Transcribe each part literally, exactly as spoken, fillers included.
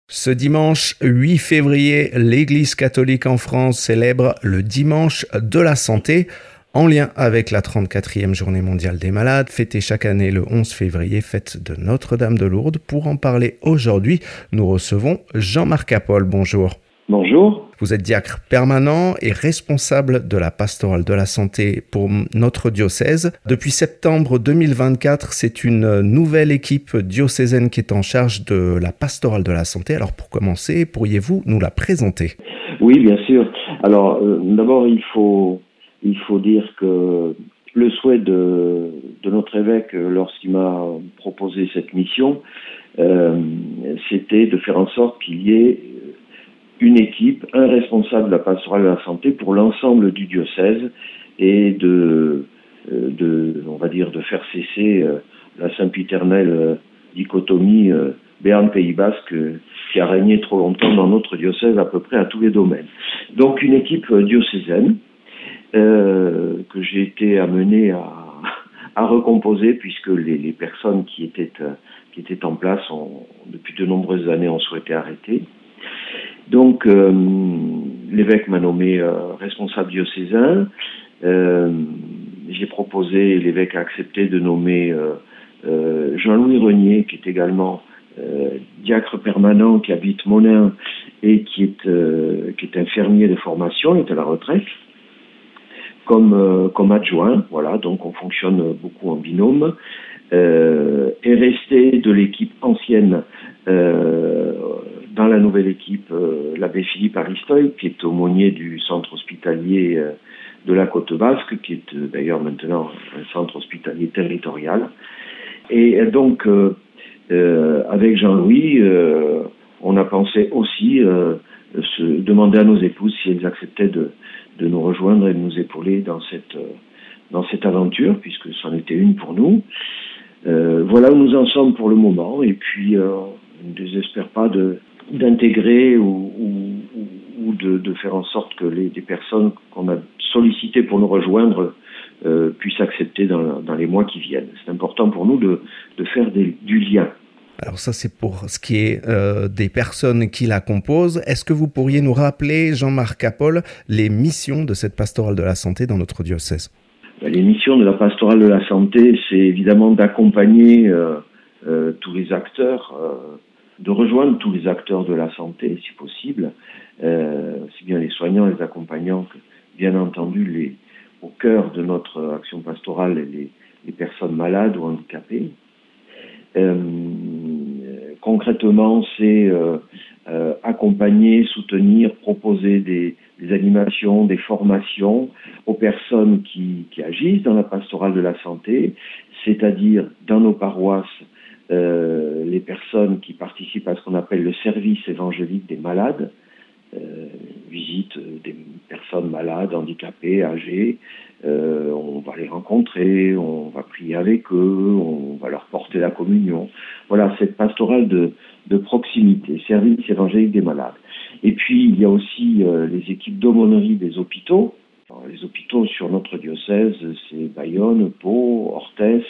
Ce dimanche huit février, l'Église catholique en France célèbre le Dimanche de la Santé en lien avec la trente-quatrième Journée mondiale des malades, fêtée chaque année le onze février, fête de Notre-Dame de Lourdes. Pour en parler aujourd'hui, nous recevons Jean-Marc Apol. Bonjour. Bonjour. Vous êtes diacre permanent et responsable de la pastorale de la santé pour notre diocèse. Depuis septembre deux mille vingt-quatre, c'est une nouvelle équipe diocésaine qui est en charge de la pastorale de la santé. Alors pour commencer, pourriez-vous nous la présenter ? Oui, bien sûr. Alors euh, d'abord, il faut, il faut dire que le souhait de, de notre évêque, lorsqu'il m'a proposé cette mission, euh, c'était de faire en sorte qu'il y ait une équipe, un responsable de la pastorale de la santé pour l'ensemble du diocèse et de, de on va dire, de faire cesser la sempiternelle dichotomie Béarn-Pays Basque qui a régné trop longtemps dans notre diocèse à peu près à tous les domaines. Donc une équipe diocésaine euh, que j'ai été amené à, à recomposer puisque les, les personnes qui étaient, qui étaient en place ont, depuis de nombreuses années ont souhaité arrêter. Donc, euh, l'évêque m'a nommé euh, responsable diocésain. Euh, j'ai proposé, l'évêque a accepté de nommer euh, euh, Jean-Louis Renier, qui est également euh, diacre permanent, qui habite Monin et qui est, euh, qui est infirmier de formation, il est à la retraite, comme, euh, comme adjoint. Voilà, donc on fonctionne beaucoup en binôme. Euh, est resté de l'équipe ancienne euh, dans la nouvelle équipe euh, l'abbé Philippe Aristoy, qui est aumônier du centre hospitalier euh, de la Côte Basque, qui est euh, d'ailleurs maintenant un centre hospitalier territorial. Et donc, euh, euh, avec Jean-Louis, euh, on a pensé aussi euh, se demander à nos épouses si elles acceptaient de, de nous rejoindre et de nous épauler dans cette, euh, dans cette aventure, puisque c'en était une pour nous. Euh, voilà où nous en sommes pour le moment, et puis euh, on ne désespère pas de, d'intégrer ou, ou, ou de, de faire en sorte que les, les personnes qu'on a sollicitées pour nous rejoindre euh, puissent accepter dans, dans les mois qui viennent. C'est important pour nous de, de faire des, du lien. Alors ça, c'est pour ce qui est euh, des personnes qui la composent. Est-ce que vous pourriez nous rappeler, Jean-Marc Apol, les missions de cette pastorale de la santé dans notre diocèse ? Les missions de la pastorale de la santé, c'est évidemment d'accompagner euh, euh, tous les acteurs, euh, de rejoindre tous les acteurs de la santé, si possible, euh, aussi bien les soignants, les accompagnants, que bien entendu les, au cœur de notre action pastorale, les, les personnes malades ou handicapées. Euh, concrètement, c'est euh, euh, accompagner, soutenir, proposer des, des animations, des formations aux personnes qui, qui agissent dans la pastorale de la santé, c'est-à-dire dans nos paroisses, euh, les personnes qui participent à ce qu'on appelle le service évangélique des malades, euh, visite des personnes malades, handicapées, âgées, euh, on va les rencontrer, on va prier avec eux, on va leur porter la communion. Voilà, cette pastorale de, de proximité, service évangélique des malades. Et puis, il y a aussi euh, les équipes d'aumônerie des hôpitaux. Alors, les hôpitaux sur notre diocèse, c'est Bayonne, Pau, Orthès,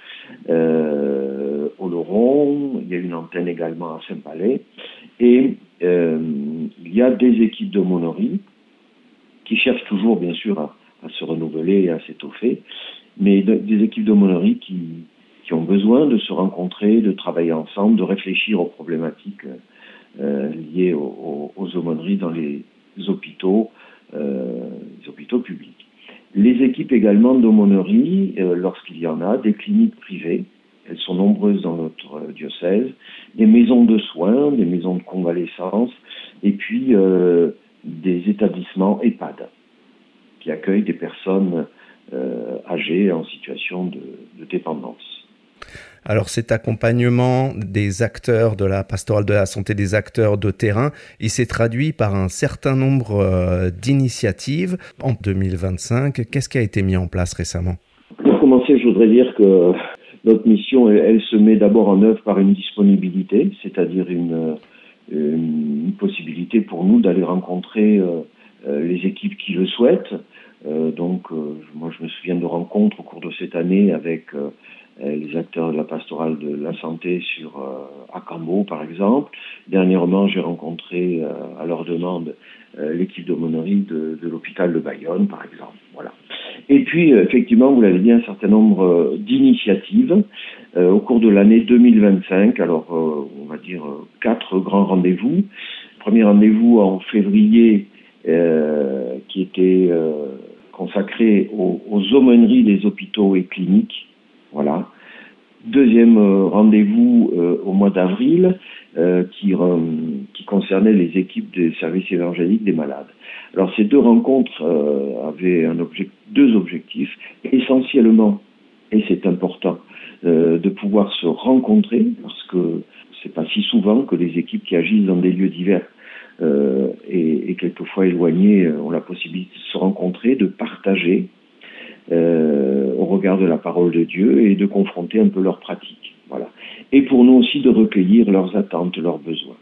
euh, Oloron, il y a une antenne également à Saint-Palais. Et euh, il y a des équipes d'aumônerie qui cherchent toujours, bien sûr, à, à se renouveler et à s'étoffer, mais de, des équipes d'aumônerie qui, qui ont besoin de se rencontrer, de travailler ensemble, de réfléchir aux problématiques euh, liées aux, aux aumôneries dans les hôpitaux, euh, les hôpitaux publics. Les équipes également d'aumônerie, euh, lorsqu'il y en a, des cliniques privées, elles sont nombreuses dans notre diocèse, des maisons de soins, des maisons de convalescence, et puis euh, des établissements EHPAD qui accueillent des personnes euh, âgées en situation de, de dépendance. Alors cet accompagnement des acteurs de la pastorale de la santé, des acteurs de terrain, il s'est traduit par un certain nombre euh, d'initiatives. En deux mille vingt-cinq, qu'est-ce qui a été mis en place récemment ? Pour commencer, je voudrais dire que notre mission, elle, elle se met d'abord en œuvre par une disponibilité, c'est-à-dire une, une possibilité pour nous d'aller rencontrer euh, les équipes qui le souhaitent. Euh, donc, euh, moi, je me souviens de rencontres au cours de cette année avec euh, euh, les acteurs de la pastorale de la santé sur euh, à Cambo, par exemple. Dernièrement, j'ai rencontré euh, à leur demande euh, l'équipe d'aumônerie de, de l'hôpital de Bayonne, par exemple. Voilà. Et puis, euh, effectivement, vous l'avez dit, un certain nombre euh, d'initiatives euh, au cours de l'année deux mille vingt-cinq. Alors, euh, on va dire euh, quatre grands rendez-vous. Premier rendez-vous en février, euh, qui était euh, consacré aux, aux aumôneries des hôpitaux et cliniques. Voilà. Deuxième euh, rendez-vous euh, au mois d'avril, euh, qui, euh, qui concernait les équipes des services évangéliques des malades. Alors ces deux rencontres euh, avaient un objectif, deux objectifs, essentiellement, et c'est important, euh, de pouvoir se rencontrer, parce que c'est pas si souvent que les équipes qui agissent dans des lieux divers euh, et, et quelquefois éloignés ont la possibilité de se rencontrer, de partager euh, au regard de la parole de Dieu et de confronter un peu leurs pratiques. Voilà. Et pour nous aussi de recueillir leurs attentes, leurs besoins.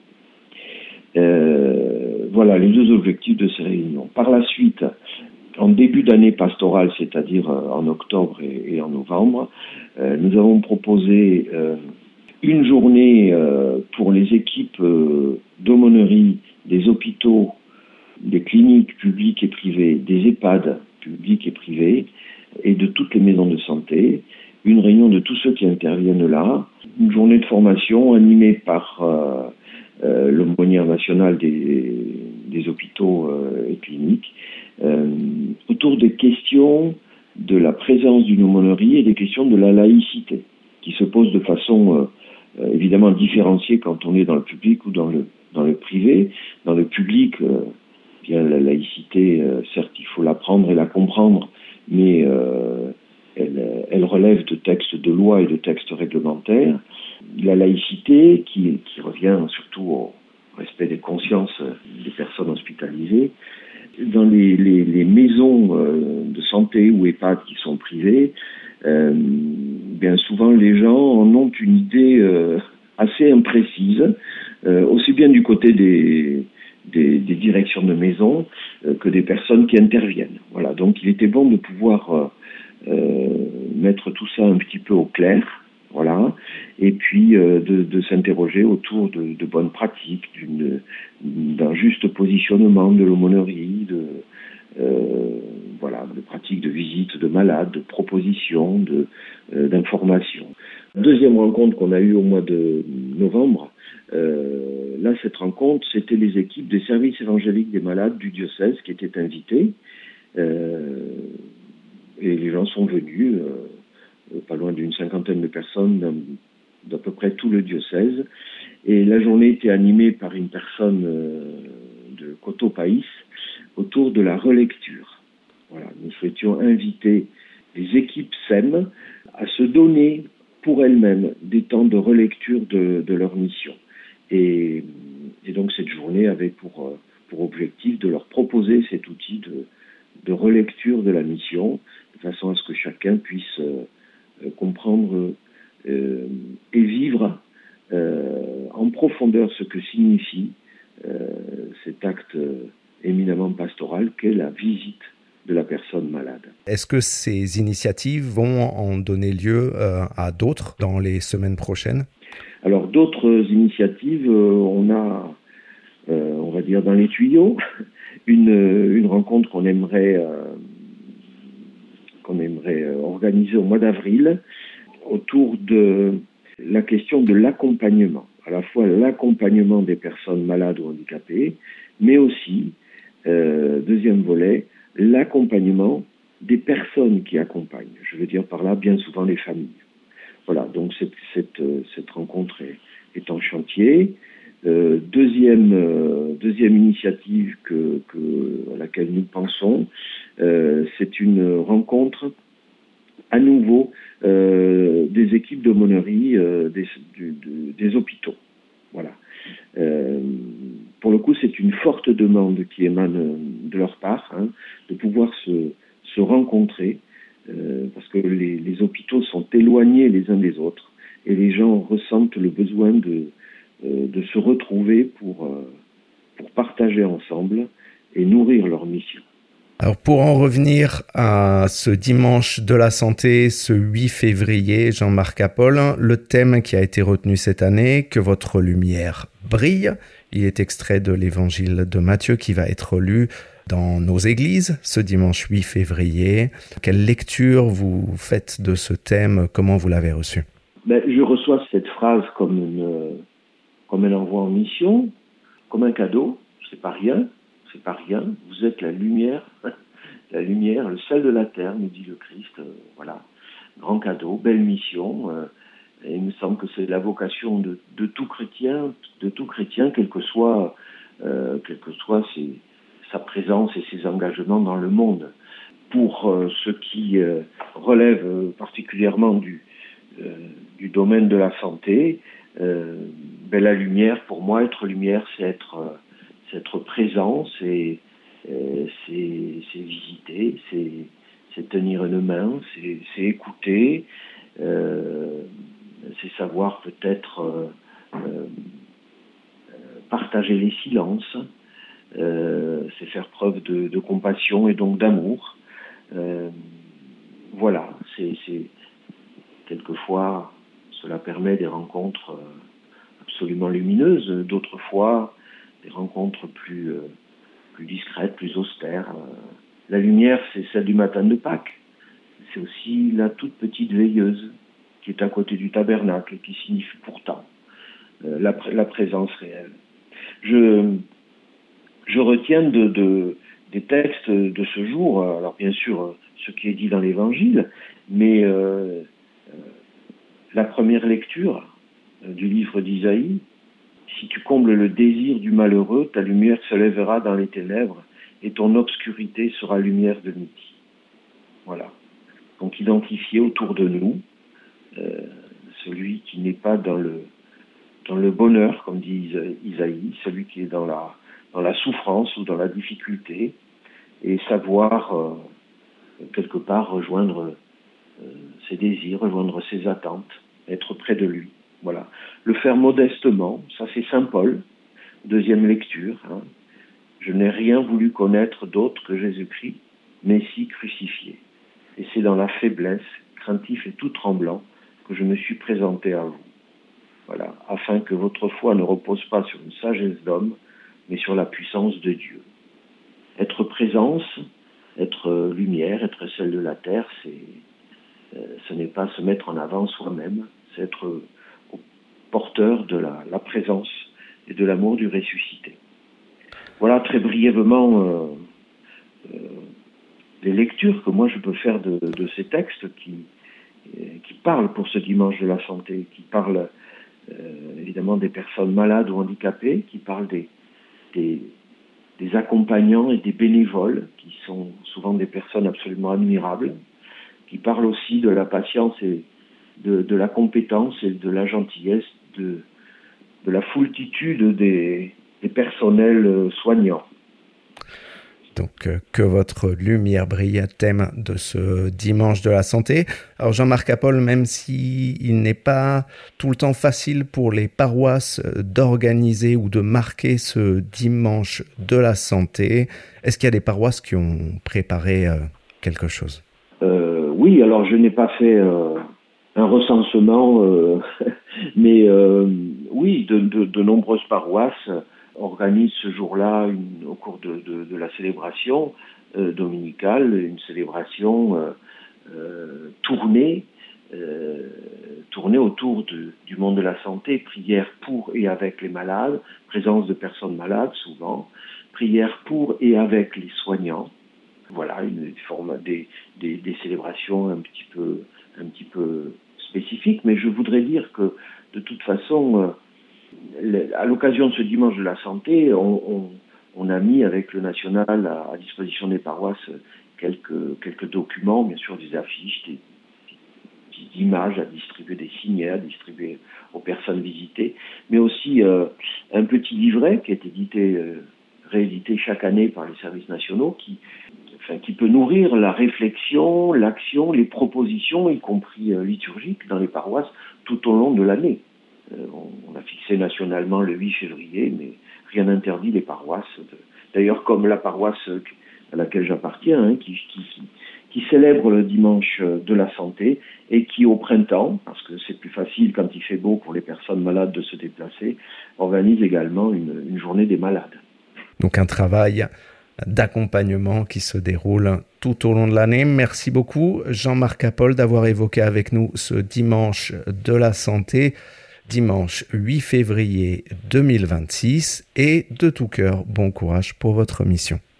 Euh, voilà les deux objectifs de ces réunions. Par la suite, en début d'année pastorale, c'est-à-dire en octobre et, et en novembre, euh, nous avons proposé euh, une journée euh, pour les équipes euh, d'aumônerie des hôpitaux, des cliniques publiques et privées, des EHPAD publics et privés, et de toutes les maisons de santé, une réunion de tous ceux qui interviennent là, une journée de formation animée par euh, euh, l'aumônière nationale des, des hôpitaux euh, et cliniques, euh, autour des questions de la présence d'une aumônerie et des questions de la laïcité, qui se posent de façon euh, euh, évidemment différenciée quand on est dans le public ou dans le, dans le privé. Dans le public, euh, bien la laïcité, euh, certes, il faut l'apprendre et la comprendre, mais euh, elle, elle relève de textes de loi et de textes réglementaires. La laïcité, qui, qui revient surtout au respect des consciences des personnes hospitalisées, dans les, les, les maisons euh, de santé ou EHPAD qui sont privées, euh, bien souvent les gens en ont une idée euh, assez imprécise, euh, aussi bien du côté des, des, des directions de maison euh, que des personnes qui interviennent. Voilà, donc il était bon de pouvoir euh, euh, mettre tout ça un petit peu au clair. Voilà, et puis euh, de, de s'interroger autour de, de bonnes pratiques, d'une, d'un juste positionnement de l'aumônerie, de, euh, voilà, de pratiques de visite de malades, de propositions, de, euh, d'informations. Deuxième rencontre qu'on a eue au mois de novembre, euh, là cette rencontre, c'était les équipes des services évangéliques des malades du diocèse qui étaient invitées, euh, et les gens sont venus. Euh, pas loin d'une cinquantaine de personnes d'à peu près tout le diocèse. Et la journée était animée par une personne de Cotopaïs autour de la relecture. Voilà, nous souhaitions inviter les équipes S E M à se donner pour elles-mêmes des temps de relecture de, de leur mission. Et, et donc cette journée avait pour, pour objectif de leur proposer cet outil de, de relecture de la mission, de façon à ce que chacun puisse comprendre euh, et vivre euh, en profondeur ce que signifie euh, cet acte éminemment pastoral qu'est la visite de la personne malade. Est-ce que ces initiatives vont en donner lieu euh, à d'autres dans les semaines prochaines ? Alors d'autres initiatives, euh, on a, euh, on va dire dans les tuyaux, une, une rencontre qu'on aimerait euh, qu'on aimerait organiser au mois d'avril autour de la question de l'accompagnement, à la fois l'accompagnement des personnes malades ou handicapées, mais aussi, euh, deuxième volet, l'accompagnement des personnes qui accompagnent. Je veux dire par là bien souvent les familles. Voilà, donc cette, cette, cette rencontre est, est en chantier. Euh, deuxième, euh, deuxième initiative que, que, à laquelle nous pensons, euh, c'est une rencontre à nouveau euh, des équipes d'aumônerie euh, des, du, du, des hôpitaux. Voilà. Euh, pour le coup, c'est une forte demande qui émane de leur part, hein, de pouvoir se, se rencontrer, euh, parce que les, les hôpitaux sont éloignés les uns des autres, et les gens ressentent le besoin de, euh, de se retrouver pour, euh, pour partager ensemble et nourrir leur mission. Alors pour en revenir à ce dimanche de la santé, ce huit février, Jean-Marc Apol, le thème qui a été retenu cette année, que votre lumière brille, il est extrait de l'évangile de Matthieu qui va être lu dans nos églises ce dimanche huit février. Quelle lecture vous faites de ce thème? Comment vous l'avez reçu? Ben, je reçois cette phrase comme, une, comme un envoi en mission, comme un cadeau. C'est pas rien, c'est pas rien. Vous êtes la lumière, la lumière, le sel de la terre, nous dit le Christ. Euh, voilà, grand cadeau, belle mission. Euh, et il me semble que c'est la vocation de, de tout chrétien, de tout chrétien, quel que soit, euh, quel que soit ses, sa présence et ses engagements dans le monde. Pour euh, ce qui euh, relève euh, particulièrement du euh, du domaine de la santé, euh, ben la lumière, pour moi, être lumière, c'est être, euh, c'est être présent, c'est, euh, c'est, c'est visiter, c'est, c'est tenir une main, c'est, c'est écouter, euh, c'est savoir peut-être euh, euh, partager les silences, euh, c'est faire preuve de, de compassion et donc d'amour. Euh, voilà, c'est, c'est quelquefois cela permet des rencontres absolument lumineuses, d'autres fois des rencontres plus, euh, plus discrètes, plus austères. La lumière, c'est celle du matin de Pâques. C'est aussi la toute petite veilleuse qui est à côté du tabernacle et qui signifie pourtant euh, la, la présence réelle. Je, je retiens de, de, des textes de ce jour, alors bien sûr ce qui est dit dans l'Évangile, mais euh, la première lecture du livre d'Isaïe, si tu combles le désir du malheureux, ta lumière se lèvera dans les ténèbres et ton obscurité sera lumière de midi. Voilà. Donc identifier autour de nous euh, celui qui n'est pas dans le, dans le bonheur, comme dit Isaïe, celui qui est dans la, dans la souffrance ou dans la difficulté, et savoir euh, quelque part rejoindre euh, ses désirs, rejoindre ses attentes, être près de lui. Voilà. Le faire modestement, ça c'est Saint Paul, deuxième lecture. Hein. Je n'ai rien voulu connaître d'autre que Jésus-Christ, Messie crucifié. Et c'est dans la faiblesse, craintif et tout tremblant, que je me suis présenté à vous. Voilà, afin que votre foi ne repose pas sur une sagesse d'homme, mais sur la puissance de Dieu. Être présence, être lumière, être celle de la terre, c'est, euh, ce n'est pas se mettre en avant soi-même, c'est être porteur de la, la présence et de l'amour du ressuscité. Voilà très brièvement euh, euh, les lectures que moi je peux faire de, de ces textes qui, euh, qui parlent pour ce dimanche de la santé, qui parlent euh, évidemment des personnes malades ou handicapées, qui parlent des, des, des accompagnants et des bénévoles, qui sont souvent des personnes absolument admirables, qui parlent aussi de la patience et de, de la compétence et de la gentillesse de, de la foultitude des, des personnels soignants. Donc, euh, que votre lumière brille, thème de ce dimanche de la santé. Alors, Jean-Marc Apol, même s'il n'est pas tout le temps facile pour les paroisses d'organiser ou de marquer ce dimanche de la santé, est-ce qu'il y a des paroisses qui ont préparé euh, quelque chose? euh, Oui, alors je n'ai pas fait euh, un recensement, euh, mais euh, oui, de, de, de nombreuses paroisses organise ce jour-là, une, au cours de, de, de la célébration euh, dominicale, une célébration euh, euh, tournée, euh, tournée autour de, du monde de la santé, prière pour et avec les malades, présence de personnes malades souvent, prière pour et avec les soignants. Voilà, une forme des, des, des célébrations un petit peu, un petit peu spécifiques, mais je voudrais dire que de toute façon, euh, à l'occasion de ce dimanche de la santé, on, on, on a mis avec le national à, à disposition des paroisses quelques, quelques documents, bien sûr des affiches, des, des images à distribuer, des signets à distribuer aux personnes visitées, mais aussi euh, un petit livret qui est édité, euh, réédité chaque année par les services nationaux, qui, enfin, qui peut nourrir la réflexion, l'action, les propositions, y compris euh, liturgiques, dans les paroisses tout au long de l'année. On a fixé nationalement le huit février, mais rien n'interdit les paroisses. De... D'ailleurs, comme la paroisse à laquelle j'appartiens, hein, qui, qui, qui célèbre le dimanche de la santé et qui, au printemps, parce que c'est plus facile quand il fait beau pour les personnes malades de se déplacer, organise également une, une journée des malades. Donc un travail d'accompagnement qui se déroule tout au long de l'année. Merci beaucoup Jean-Marc Appold d'avoir évoqué avec nous ce dimanche de la santé, dimanche huit février deux mille vingt-six, et de tout cœur, bon courage pour votre mission.